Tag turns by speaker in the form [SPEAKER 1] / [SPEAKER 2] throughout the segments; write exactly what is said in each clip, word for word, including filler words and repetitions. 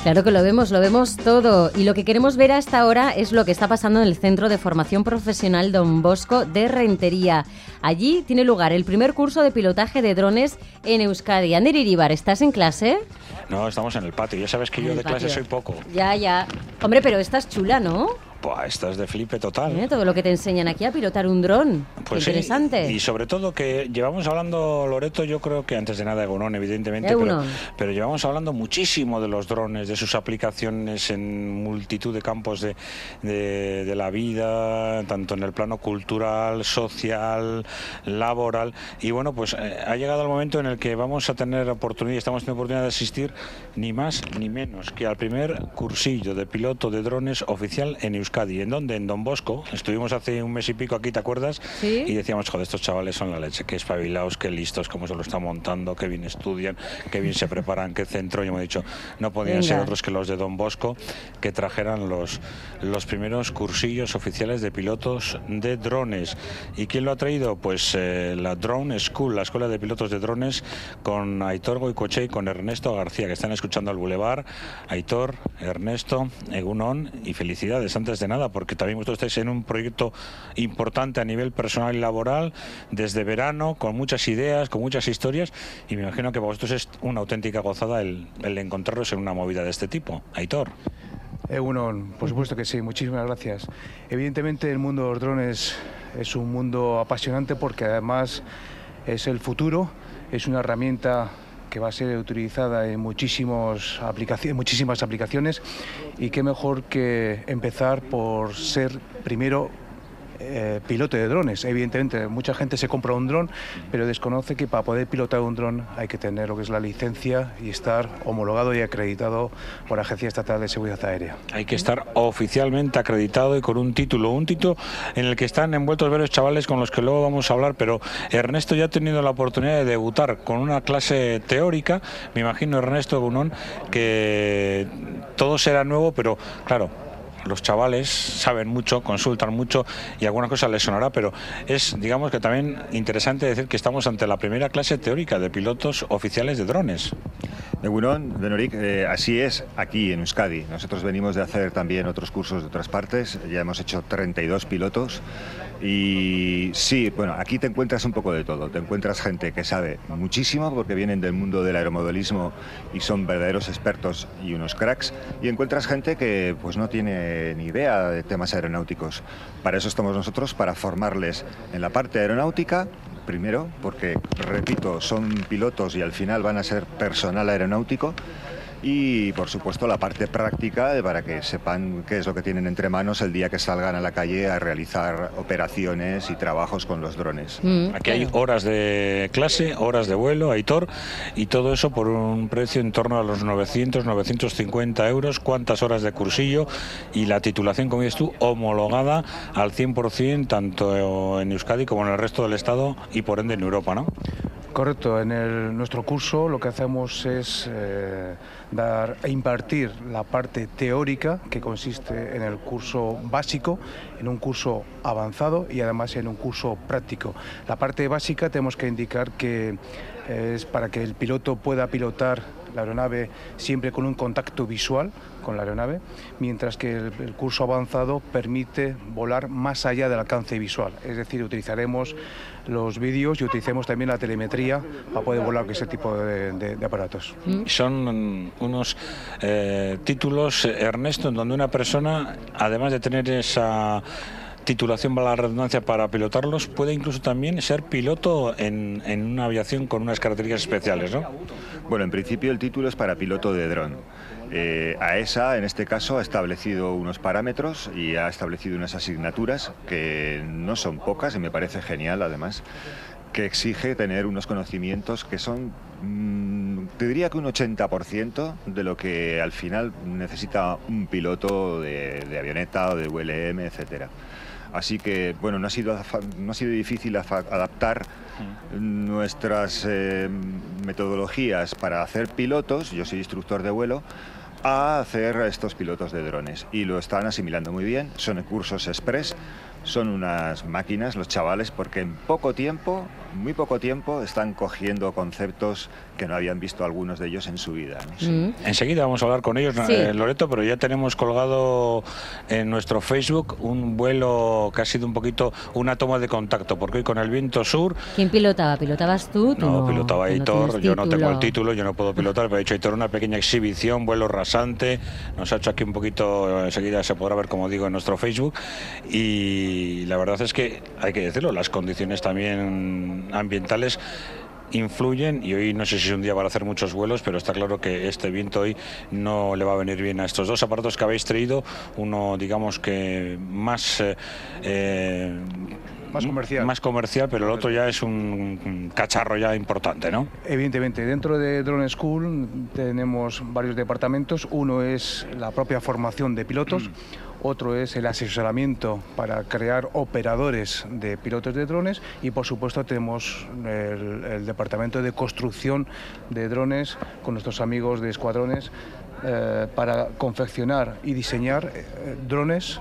[SPEAKER 1] Claro que lo vemos, lo vemos todo. Y lo que queremos ver hasta ahora es lo que está pasando en el Centro de Formación Profesional Don Bosco de Rentería. Allí tiene lugar el primer curso de pilotaje de drones en Euskadi. Ander Iribar, ¿estás en clase?
[SPEAKER 2] No, estamos en el patio. Ya sabes que yo de clase soy poco.
[SPEAKER 1] Ya, ya. Hombre, pero esta es chula, ¿no?
[SPEAKER 2] Buah, estás de flipe total.
[SPEAKER 1] ¿Eh? Todo lo que te enseñan aquí a pilotar un dron.
[SPEAKER 2] Pues
[SPEAKER 1] interesante.
[SPEAKER 2] Sí, y sobre todo que llevamos hablando, Loreto, yo creo que antes de nada Egunon, evidentemente,
[SPEAKER 1] Egunon.
[SPEAKER 2] Pero, pero llevamos hablando muchísimo de los drones, de sus aplicaciones en multitud de campos de, de, de la vida, tanto en el plano cultural, social, laboral. Y bueno, pues eh, ha llegado el momento en el que vamos a tener oportunidad, estamos teniendo oportunidad de asistir ni más ni menos que al primer cursillo de piloto de drones oficial en Euskadi. ¿En dónde? En Don Bosco. Estuvimos hace un mes y pico aquí, ¿te acuerdas?
[SPEAKER 1] Sí.
[SPEAKER 2] Y decíamos, joder, estos chavales son la leche, qué espabilados, qué listos, cómo se lo están montando, qué bien estudian, qué bien se preparan, qué centro. Y hemos dicho, no podían
[SPEAKER 1] Venga.
[SPEAKER 2] ser otros que los de Don Bosco, que trajeran los, los primeros cursillos oficiales de pilotos de drones. ¿Y quién lo ha traído? Pues eh, la Drone School, la escuela de pilotos de drones, con Aitor Goicoechea y con Ernesto García, que están escuchando al Boulevard. Aitor, Ernesto, Egunon, y felicidades antes de nada, porque también vosotros estáis en un proyecto importante a nivel personal y laboral, desde verano, con muchas ideas, con muchas historias, y me imagino que para vosotros es una auténtica gozada el, el encontraros en una movida de este tipo. Aitor.
[SPEAKER 3] Eh, uno, por supuesto que sí, muchísimas gracias. Evidentemente el mundo de los drones es un mundo apasionante porque además es el futuro, es una herramienta que va a ser utilizada en muchísimos aplicaciones, muchísimas aplicaciones, y qué mejor que empezar por ser primero eh, piloto de drones. Evidentemente mucha gente se compra un dron, pero desconoce que para poder pilotar un dron hay que tener lo que es la licencia y estar homologado y acreditado por la Agencia Estatal de Seguridad Aérea.
[SPEAKER 2] Hay que estar oficialmente acreditado y con un título, un título en el que están envueltos varios chavales con los que luego vamos a hablar, pero Ernesto ya ha tenido la oportunidad de debutar con una clase teórica. Me imagino, Ernesto Egunon, que todo será nuevo, pero claro, los chavales saben mucho, consultan mucho y alguna cosa les sonará, pero es, digamos que también interesante decir que estamos ante la primera clase teórica de pilotos oficiales de drones.
[SPEAKER 4] Egunon, Benorik, eh, así es aquí en Euskadi. Nosotros venimos de hacer también otros cursos de otras partes, ya hemos hecho treinta y dos pilotos y sí, bueno, aquí te encuentras un poco de todo. Te encuentras gente que sabe muchísimo porque vienen del mundo del aeromodelismo y son verdaderos expertos y unos cracks, y encuentras gente que pues no tiene ni idea de temas aeronáuticos. Para eso estamos nosotros, para formarles en la parte aeronáutica. Primero, porque, repito, son pilotos y al final van a ser personal aeronáutico. Y, por supuesto, la parte práctica para que sepan qué es lo que tienen entre manos el día que salgan a la calle a realizar operaciones y trabajos con los drones.
[SPEAKER 2] Mm, Aquí hay horas de clase, horas de vuelo, Aitor, y todo eso por un precio en torno a los novecientos, novecientos cincuenta euros. ¿Cuántas horas de cursillo? Y la titulación, como dices tú, homologada al cien por ciento, tanto en Euskadi como en el resto del Estado y, por ende, en Europa, ¿no?
[SPEAKER 3] Correcto, en el, nuestro curso lo que hacemos es eh, dar e impartir la parte teórica, que consiste en el curso básico, en un curso avanzado y además en un curso práctico. La parte básica tenemos que indicar que es para que el piloto pueda pilotar la aeronave siempre con un contacto visual con la aeronave, mientras que el, el curso avanzado permite volar más allá del alcance visual, es decir, utilizaremos los vídeos y utilicemos también la telemetría para poder volar con ese tipo de, de, de aparatos.
[SPEAKER 2] Son unos eh, títulos, Ernesto, en donde una persona, además de tener esa titulación, para la redundancia, para pilotarlos, puede incluso también ser piloto en, en una aviación con unas características especiales, ¿no?
[SPEAKER 4] Bueno, en principio el título es para piloto de dron. Eh, AESA, en este caso, ha establecido unos parámetros y ha establecido unas asignaturas que no son pocas y me parece genial, además, que exige tener unos conocimientos que son, mmm, te diría que un ochenta por ciento de lo que al final necesita un piloto de, de avioneta o de U L M, etcétera. Así que, bueno, no ha sido, no ha sido difícil adaptar nuestras eh, metodologías para hacer pilotos, yo soy instructor de vuelo, a hacer estos pilotos de drones. Y lo están asimilando muy bien, son cursos express son unas máquinas los chavales, porque en poco tiempo, muy poco tiempo, están cogiendo conceptos que no habían visto algunos de ellos en su vida, ¿no? Sí.
[SPEAKER 2] Mm. Enseguida vamos a hablar con ellos, sí. eh, Loreto, pero ya tenemos colgado en nuestro Facebook un vuelo que ha sido un poquito una toma de contacto, porque hoy con el viento sur...
[SPEAKER 1] ¿Quién pilotaba? ¿Pilotabas tú?
[SPEAKER 2] No,
[SPEAKER 1] no
[SPEAKER 2] pilotaba Aitor,
[SPEAKER 1] no
[SPEAKER 2] yo no tengo el título, yo no puedo pilotar, pero ha hecho Aitor una pequeña exhibición, vuelo rasante, nos ha hecho aquí un poquito, enseguida se podrá ver, como digo, en nuestro Facebook, y la verdad es que, hay que decirlo, las condiciones también ambientales influyen, y hoy no sé si es un día para hacer muchos vuelos, pero está claro que este viento hoy no le va a venir bien a estos dos aparatos que habéis traído, uno digamos que más eh, eh,
[SPEAKER 3] Más comercial.
[SPEAKER 2] Más comercial, pero el otro ya es un cacharro ya importante, ¿no?
[SPEAKER 3] Evidentemente, dentro de Drone School tenemos varios departamentos. Uno es la propia formación de pilotos, mm. otro es el asesoramiento para crear operadores de pilotos de drones y, por supuesto, tenemos el, el departamento de construcción de drones con nuestros amigos de Escuadrones eh, para confeccionar y diseñar eh, drones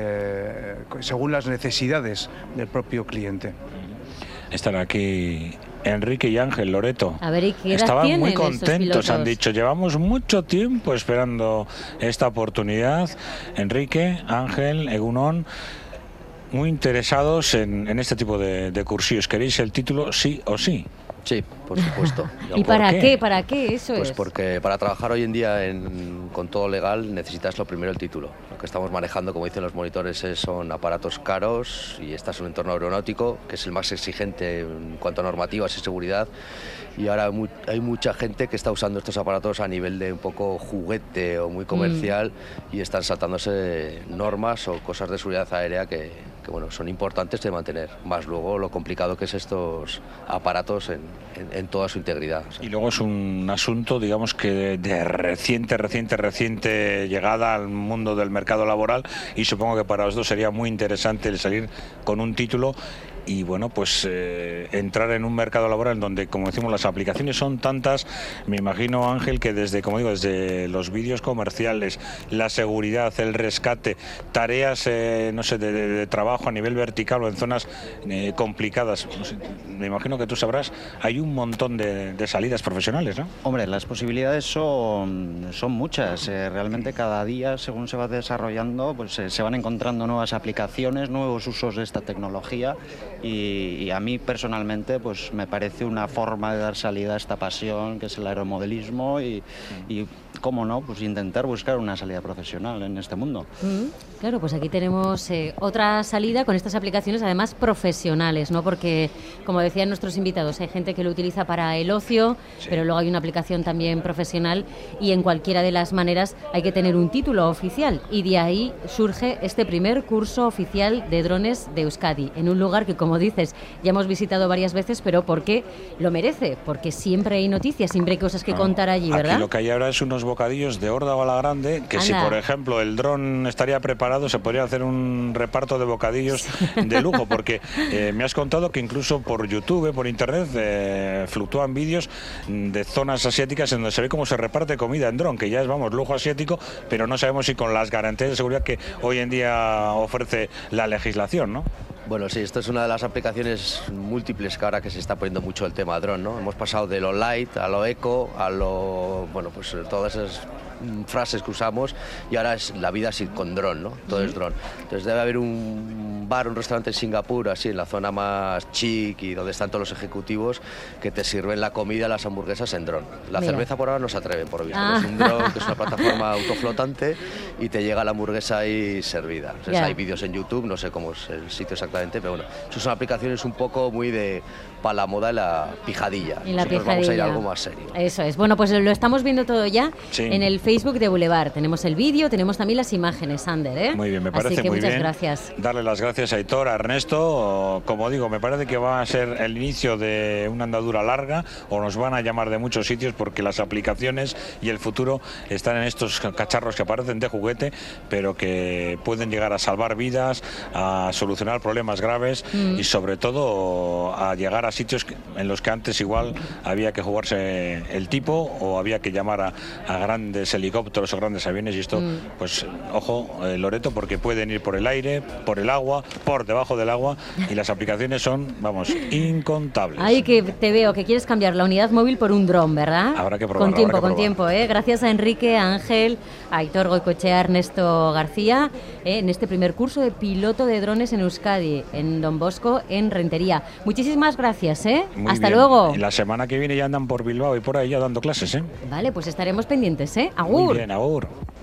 [SPEAKER 3] Eh, según las necesidades del propio cliente.
[SPEAKER 2] Están aquí Enrique y Ángel, Loreto.
[SPEAKER 1] A ver, ¿y qué edad
[SPEAKER 2] Estaban
[SPEAKER 1] tienen
[SPEAKER 2] muy contentos, han dicho. Llevamos mucho tiempo esperando esta oportunidad. Enrique, Ángel, Egunon, muy interesados en, en este tipo de, de cursillos. ¿Queréis el título sí o sí?
[SPEAKER 5] Sí, por supuesto.
[SPEAKER 1] ¿Y para qué? qué? ¿Para qué eso
[SPEAKER 5] pues
[SPEAKER 1] es?
[SPEAKER 5] Pues porque para trabajar hoy en día en, con todo legal necesitas lo primero el título. Lo que estamos manejando, como dicen los monitores, es, son aparatos caros y este es un entorno aeronáutico que es el más exigente en cuanto a normativas y seguridad. Y ahora hay, muy, hay mucha gente que está usando estos aparatos a nivel de un poco juguete o muy comercial mm. y están saltándose normas o cosas de seguridad aérea que, que bueno, son importantes de mantener. Más luego lo complicado que es estos aparatos en, en, en toda su integridad. O sea.
[SPEAKER 2] Y luego es un asunto, digamos que de, de reciente, reciente, reciente llegada al mundo del mercado laboral, y supongo que para los dos sería muy interesante el salir con un título y bueno, pues eh, entrar en un mercado laboral donde, como decimos, las aplicaciones son tantas. Me imagino, Ángel, que desde, como digo, desde los vídeos comerciales, la seguridad, el rescate, tareas, eh, no sé, de, de, de trabajo a nivel vertical o en zonas eh, complicadas. No sé, me imagino que tú sabrás, hay un montón de, de salidas profesionales, ¿no?
[SPEAKER 6] Hombre, las posibilidades son, son muchas. Eh, realmente cada día, según se va desarrollando, pues eh, se van encontrando nuevas aplicaciones, nuevos usos de esta tecnología. Y, y a mí personalmente pues me parece una forma de dar salida a esta pasión que es el aeromodelismo y, y cómo no, pues intentar buscar una salida profesional en este mundo.
[SPEAKER 1] Mm, claro, pues aquí tenemos eh, otra salida con estas aplicaciones además profesionales, ¿no? Porque, como decían nuestros invitados, hay gente que lo utiliza para el ocio, sí. pero luego hay una aplicación también profesional y en cualquiera de las maneras hay que tener un título oficial y de ahí surge este primer curso oficial de drones de Euskadi, en un lugar que, como dices, ya hemos visitado varias veces, pero porque lo merece, porque siempre hay noticias, siempre hay cosas que no, contar allí, ¿verdad?
[SPEAKER 2] Aquí lo que hay ahora es unos bocadillos de Órdago a la Grande, que Anda. Si por ejemplo el dron estaría preparado, se podría hacer un reparto de bocadillos de lujo, porque eh, me has contado que incluso por YouTube, por internet, eh, fluctúan vídeos de zonas asiáticas en donde se ve cómo se reparte comida en dron, que ya es, vamos, lujo asiático, pero no sabemos si con las garantías de seguridad que hoy en día ofrece la legislación, ¿no?
[SPEAKER 5] Bueno, sí, esto es una de las aplicaciones múltiples que ahora que se está poniendo mucho el tema dron, ¿no? Hemos pasado de lo light a lo eco, a lo, bueno, pues todas esas frases que usamos y ahora es la vida sin, con dron, ¿no? Todo es dron. Entonces debe haber un bar, un restaurante en Singapur, así en la zona más chic y donde están todos los ejecutivos, que te sirven la comida, las hamburguesas en dron. La Mira. cerveza por ahora no se atreven, por visto. Ah. Es un dron que es una plataforma autoflotante y te llega la hamburguesa ahí servida. Entonces, yeah. hay vídeos en YouTube, no sé cómo es el sitio exactamente, pero bueno, eso son aplicaciones un poco muy de para la moda y la pijadilla.
[SPEAKER 1] Y la
[SPEAKER 5] Nosotros
[SPEAKER 1] pijadilla.
[SPEAKER 5] Vamos a ir a algo más serio.
[SPEAKER 1] Eso es. Bueno, pues lo estamos viendo todo ya sí. en el Facebook de Boulevard. Tenemos el vídeo, tenemos también las imágenes, Ander, ¿eh?
[SPEAKER 2] Muy bien, me parece
[SPEAKER 1] Así que
[SPEAKER 2] muy
[SPEAKER 1] muchas
[SPEAKER 2] bien.
[SPEAKER 1] gracias.
[SPEAKER 2] Darle las gracias a Aitor, a Ernesto. Como digo, me parece que va a ser el inicio de una andadura larga, o nos van a llamar de muchos sitios, porque las aplicaciones y el futuro están en estos cacharros que parecen de juguete, pero que pueden llegar a salvar vidas, a solucionar problemas graves mm. y sobre todo a llegar a sitios en los que antes igual había que jugarse el tipo o había que llamar a, a grandes helicópteros o grandes aviones, y esto, mm. pues ojo, eh, Loreto, porque pueden ir por el aire, por el agua, por debajo del agua, y las aplicaciones son, vamos, incontables.
[SPEAKER 1] Ahí que te veo que quieres cambiar la unidad móvil por un dron, ¿verdad?
[SPEAKER 2] Habrá que probarlo.
[SPEAKER 1] Con tiempo,
[SPEAKER 2] habrá que
[SPEAKER 1] con tiempo, ¿eh? Gracias a Enrique, a Ángel, a Aitor Goicoechea, a Ernesto García, ¿eh? en este primer curso de piloto de drones en Euskadi, en Don Bosco, en Rentería. Muchísimas gracias, ¿eh?
[SPEAKER 2] Muy
[SPEAKER 1] Hasta
[SPEAKER 2] bien.
[SPEAKER 1] luego.
[SPEAKER 2] Y la semana que viene ya andan por Bilbao y por ahí ya dando clases, ¿eh?
[SPEAKER 1] Vale, pues estaremos pendientes, ¿eh? Agur.
[SPEAKER 2] Muy bien, agur.